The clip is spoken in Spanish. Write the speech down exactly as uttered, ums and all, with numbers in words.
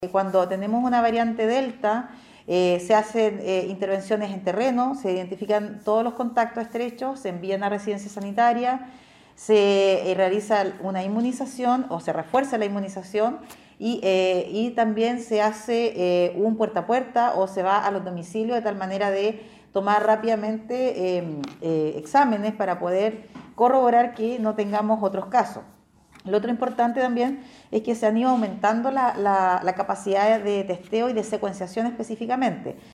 Cuando tenemos una variante Delta, eh, se hacen eh, intervenciones en terreno, se identifican todos los contactos estrechos, se envían a residencia sanitaria, se eh, realiza una inmunización o se refuerza la inmunización y, eh, y también se hace eh, un puerta a puerta o se va a los domicilios de tal manera de tomar rápidamente eh, eh, exámenes para poder corroborar que no tengamos otros casos. Lo otro importante también es que se han ido aumentando la, la, la capacidad de testeo y de secuenciación específicamente.